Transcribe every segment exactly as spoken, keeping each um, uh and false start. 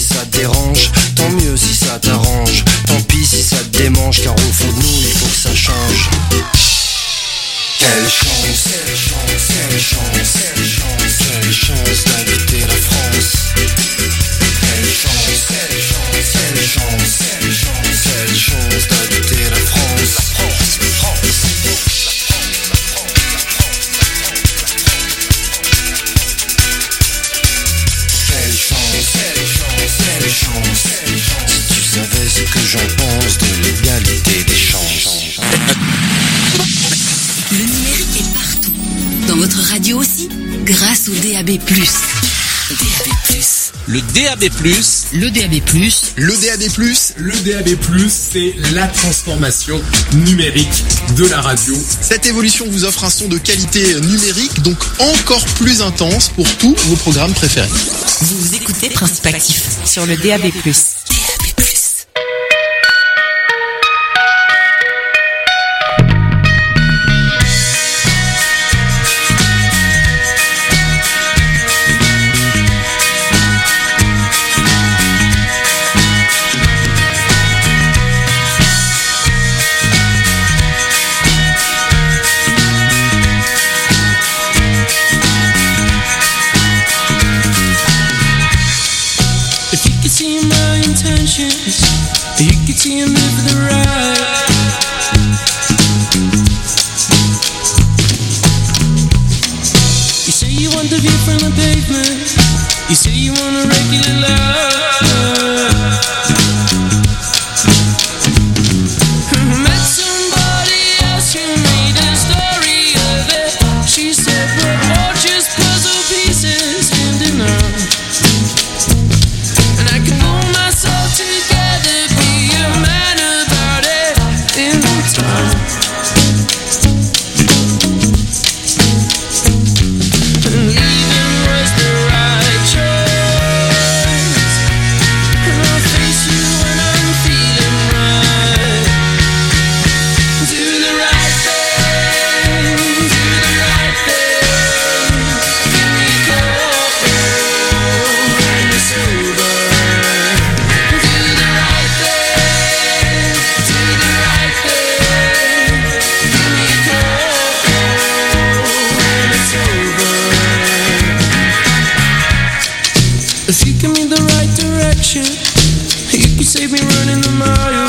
ça te dérange, tant mieux si ça t'arrange. Tant pis si ça te démange, car au fond de nous il faut que ça change. Quelle chance, quelle chance, quelle chance, quelle chance, quelle chance d'habiter la France. Quelle chance, quelle chance, quelle chance, quelle chance, quelle chance d'habiter la France. La France, la France, la France, quelle chance, quelle chance, quelle chance, quelle chance. Si tu savais ce que j'en pense de l'égalité des chances. Le numérique est partout, dans votre radio aussi, grâce au D A B plus. D A B plus. Le D A B plus, le D A B plus, le D A B plus, le D A B plus, c'est la transformation numérique de la radio. Cette évolution vous offre un son de qualité numérique, donc encore plus intense pour tous vos programmes préférés. Vous écoutez Principe Actif sur le D A B plus. D A B plus. You can see him live the ride. You say you want the view from the pavement. You say you want a regular life. Met somebody else, you made a story of it. She said we're all just puzzle pieces standing up. And I can pull myself together, be a man about it in time. And leaving was the right choice. And I'll face you when I'm feeling right. Do the right thing, do the right thing. Give me a call when it's over. If you give me the right direction, you can save me running a mile.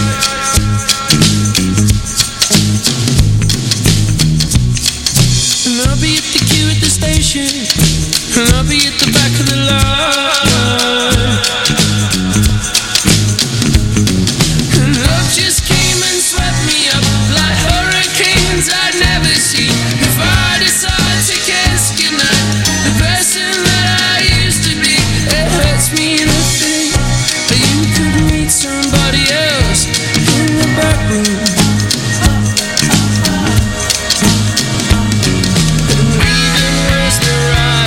And I'll be at the queue at the station, and I'll be at the back of the line. And love just came and swept me up like hurricanes I'd never seen. If I decide to kiss goodnight, the person that I used to be, it hurts me to think that you could meet somebody else in the back room. And leaving was the right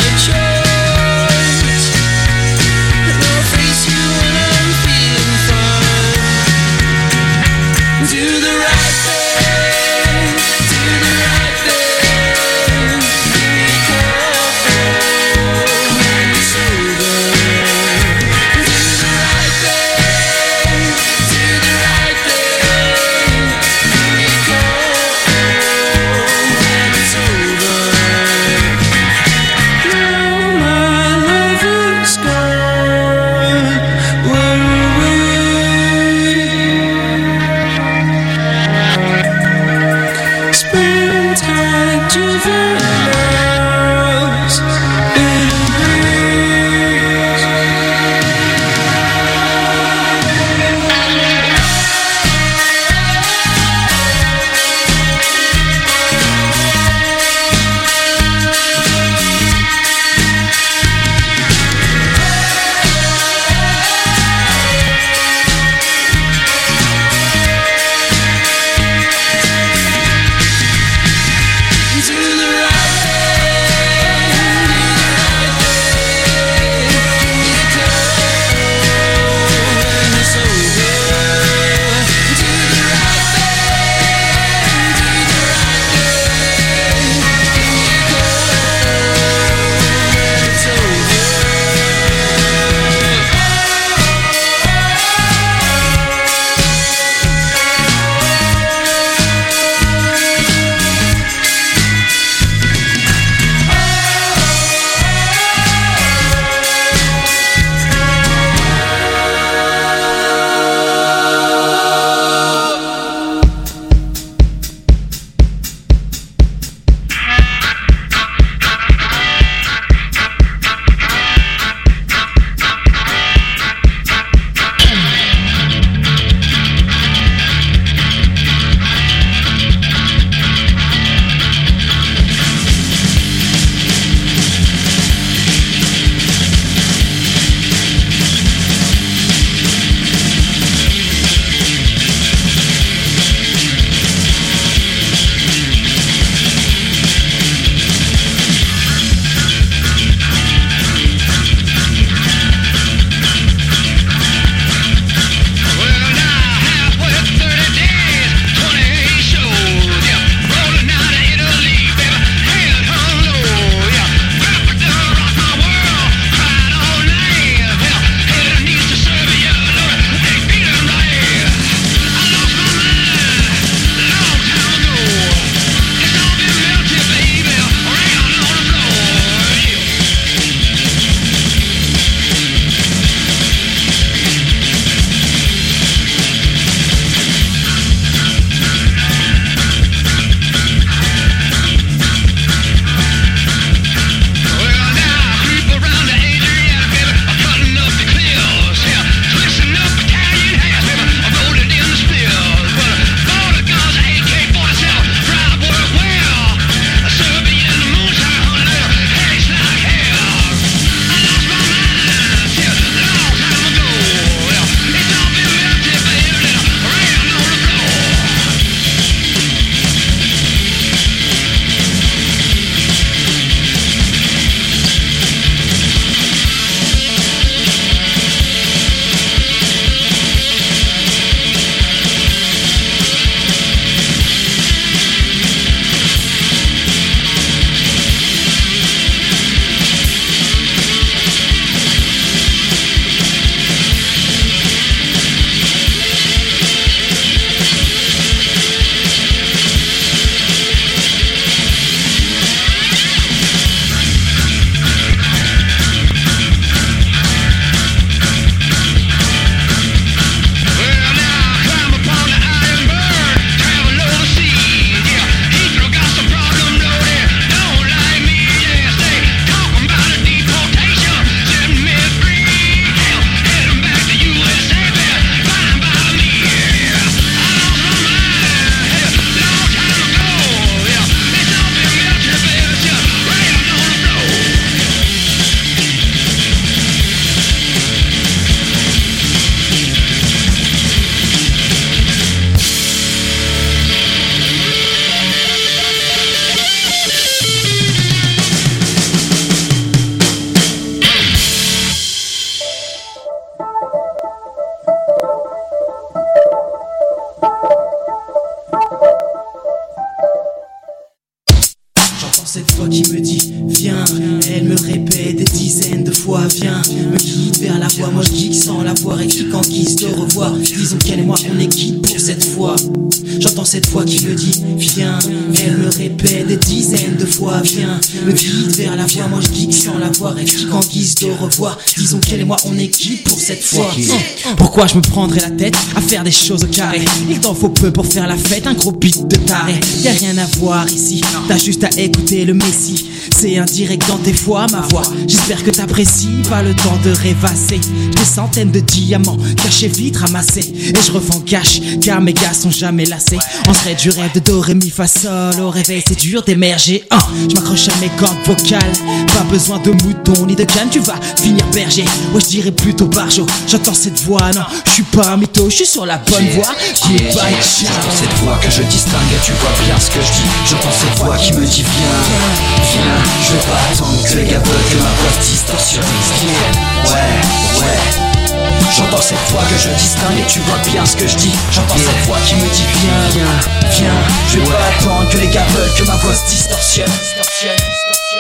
voix. Moi je dis que sans la voir écrit qu'en guise de revoir. Disons qu'elle et moi on est quitte pour cette fois. J'entends cette voix qui me dit viens. Elle me répète des dizaines de fois viens. Me guide vers la voix. Moi je dis que sans la voir écrit qu'en guise de revoir. Disons qu'elle et moi on est quitte pour cette fois. Pourquoi je me prendrais la tête à faire des choses au carré? Il t'en faut peu pour faire la fête, un gros beat de taré. Y'a rien à voir ici, t'as juste à écouter le messie. C'est indirect dans tes voix, ma voix. J'espère que t'apprécies, pas le temps de rêvasser. Des centaines de diamants cachés vite ramassés. Et je revends cash, car mes gars sont jamais lassés. On serait du rêve de do, ré, mi, fa, sol. Au réveil c'est dur d'émerger. hein. Je m'accroche à mes cordes vocales. Pas besoin de mouton ni de canne, tu vas finir berger. Ouais je dirais plutôt barjo. J'entends cette voix, non, je suis pas un mytho, je suis sur la bonne voie. Yeah, yeah, yeah. J'entends cette voix que je distingue et tu vois bien ce que je dis. J'entends cette voix qui me dit viens, viens. Je vais pas attendre que les gars veulent que ma voix se distorsionne. Yeah, ouais, ouais. J'entends cette voix que je distingue et tu vois bien ce que je dis. J'entends yeah. cette voix qui me dit viens, viens, viens. Je vais ouais. pas attendre que les gars veulent que ma voix se distorsionne. distorsionne, distorsionne.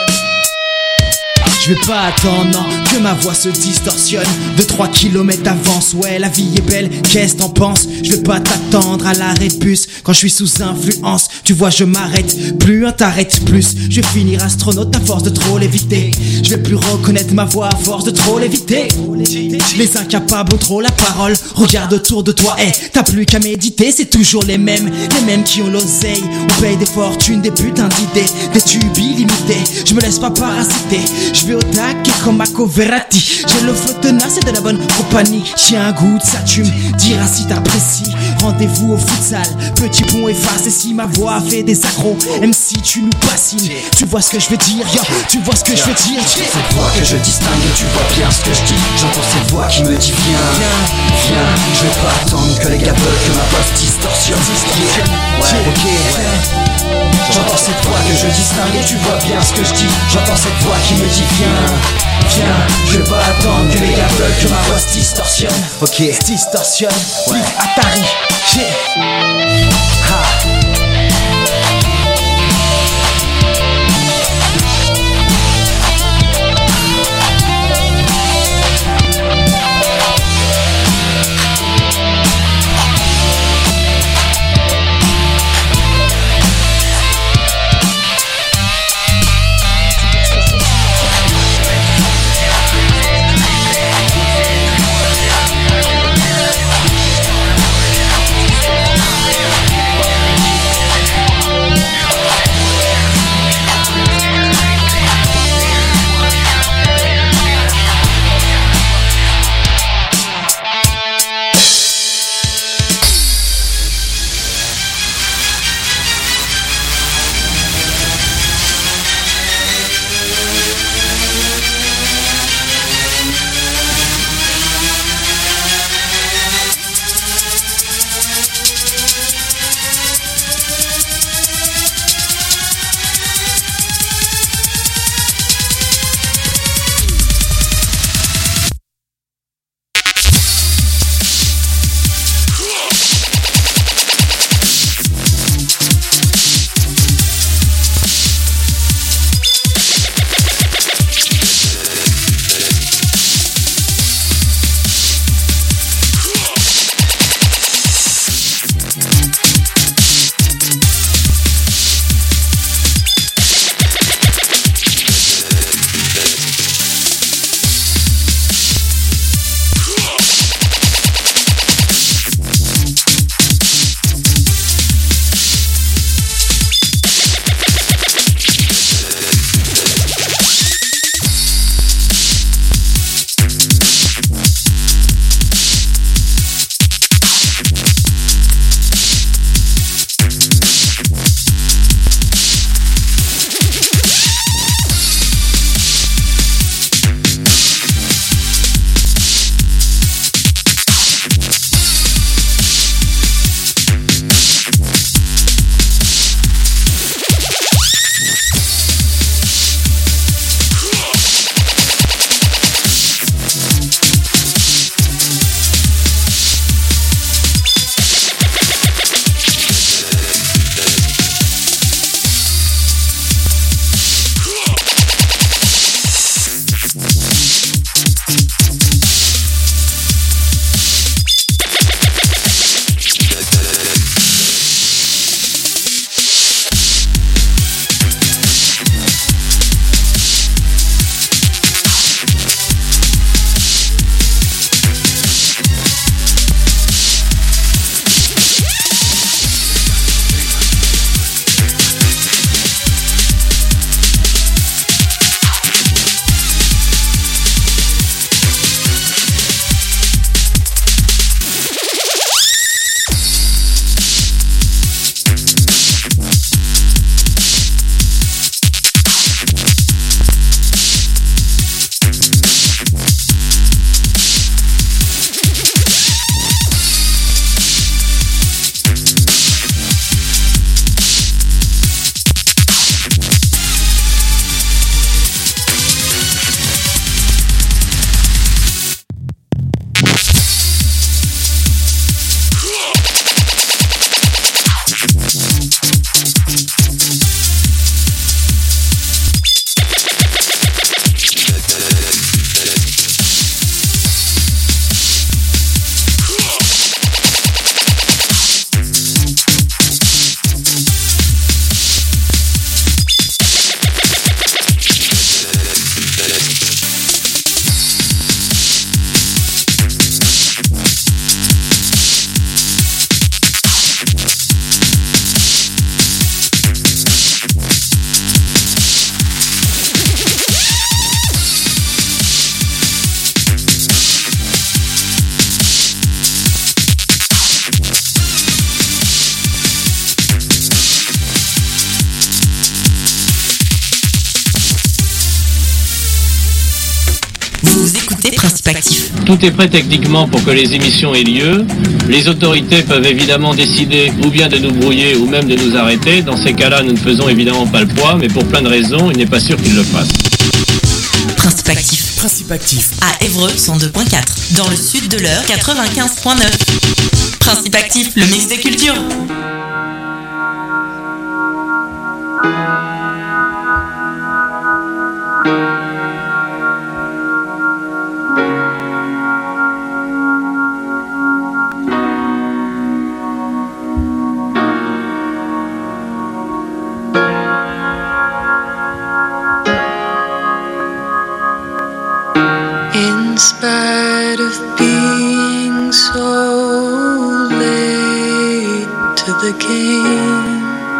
Je vais pas attendre, non, que ma voix se distorsionne. Deux trois kilomètres avance, ouais la vie est belle, qu'est-ce t'en penses? Je vais pas t'attendre à l'arrêt de bus. Quand je suis sous influence, tu vois je m'arrête plus, un t'arrête plus. Je vais finir astronaute à force de trop l'éviter. Je vais plus reconnaître ma voix à force de trop l'éviter. Les incapables ont trop la parole. Regarde autour de toi, hey, t'as plus qu'à méditer. C'est toujours les mêmes, les mêmes qui ont l'oseille. On paye des fortunes, des putains d'idées, des tubes illimités. Je me laisse pas parasiter, je vais au taquet comme Marco Verratti. J'ai le flow tenace et de la bonne compagnie. J'ai un goût de ça, tu me diras si t'apprécies. Rendez-vous au futsal, petit pont efface. Et si ma voix fait des accros, même si tu nous bassines. Tu vois ce que je veux dire, yo, tu vois ce que je veux dire. J'entends cette voix que je distingue et tu vois bien ce que je dis. J'entends cette voix qui me dit viens, viens. Je vais pas attendre que les gars veulent que ma voix se distorsionne. Ouais, ok, ouais. J'entends cette voix que je distingue et tu vois bien ce que je dis. J'entends cette voix qui me dit viens, viens. Je vais pas attendre que les gars veulent que ma voix se distorsionne. Ok, se distorsionne, ouais. Atari, yeah. Ha. Principe actif. Tout est prêt techniquement pour que les émissions aient lieu. Les autorités peuvent évidemment décider ou bien de nous brouiller ou même de nous arrêter. Dans ces cas-là, nous ne faisons évidemment pas le poids, mais pour plein de raisons, il n'est pas sûr qu'ils le fassent. Principe actif. Principe actif. À Évreux, cent deux virgule quatre. Dans le sud de l'Eure, quatre-vingt-quinze virgule neuf. Principe actif, le mix des cultures. In spite of being so late to the game,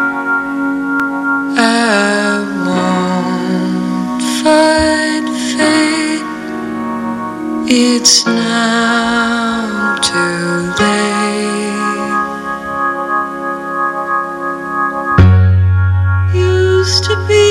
I won't fight fate. It's now too late. Used to be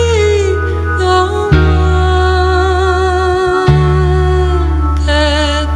that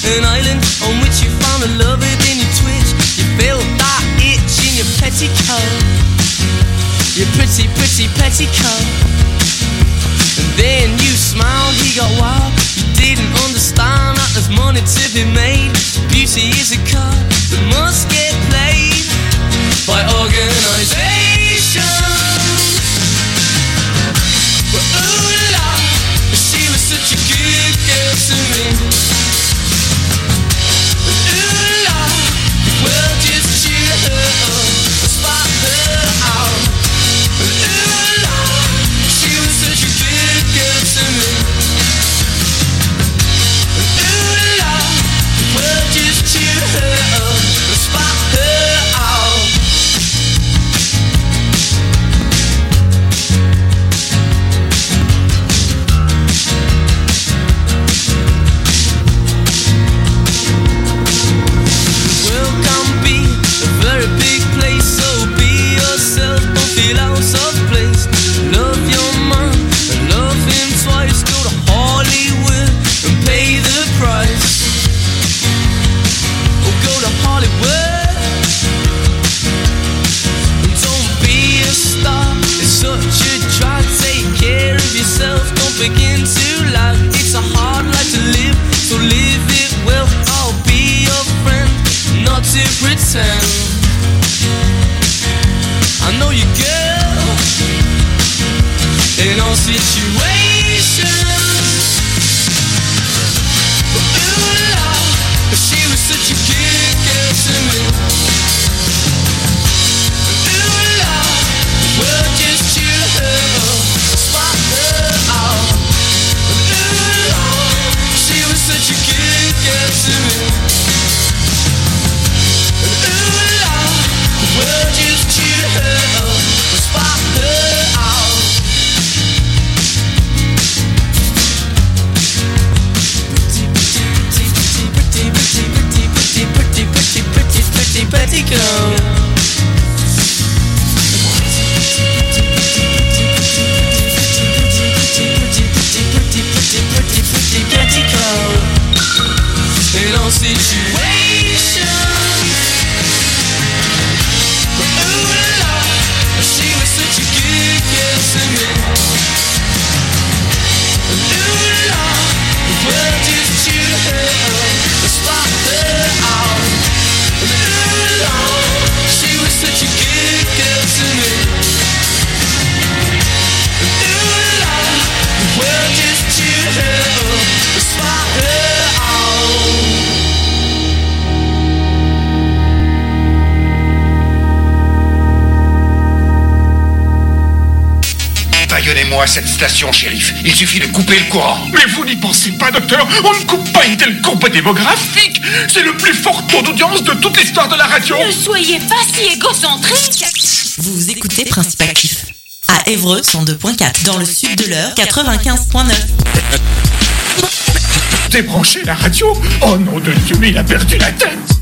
an island on which you found a lover, then you twitch. You felt that itch in your petticoat, your pretty, pretty petticoat. And then you smiled, he got wild. You didn't understand that there's money to be made. Beauty is a card that must get played by organization. But ooh la, she was such a good girl to me. But ooh la, well just cheer her up, spot her out. But ooh la, she was such a good girl to me. But ooh la, well just cheer her up, spot her out. Begin to laugh, it's a hard life to live, so live it well. I'll be your friend, not to pretend. I know you, girl, in all situations. But ooh la, she was such a good girl to me. Ooh la, well just cheer her up, spot her out. Ooh la, she was such a good girl to me. Ooh la, well just cheer her up, spot her out. Pretty, pretty, pretty, pretty, pretty, pretty, pretty, pretty, pretty, pretty girl. In all situations. But ooh la, she was such a good girl to me. Ooh la, well just cheer her up, spot her out. Ooh la, she was such a good girl to me. Ooh la, well just cheer her up, spot her out. Baillonnez-moi cette station, shérif. Il suffit de couper le courant. Mais vous n'y pensez pas, docteur. On ne coupe pas une telle courbe démographique. C'est le plus fort taux d'audience de toute l'histoire de la radio. Ne soyez pas si égocentrique. Vous écoutez Principe Actif. À Évreux, cent deux point quatre. Dans le sud de l'Eure, quatre-vingt-quinze point neuf. Débranchez la radio. Oh nom de Dieu, mais il a perdu la tête.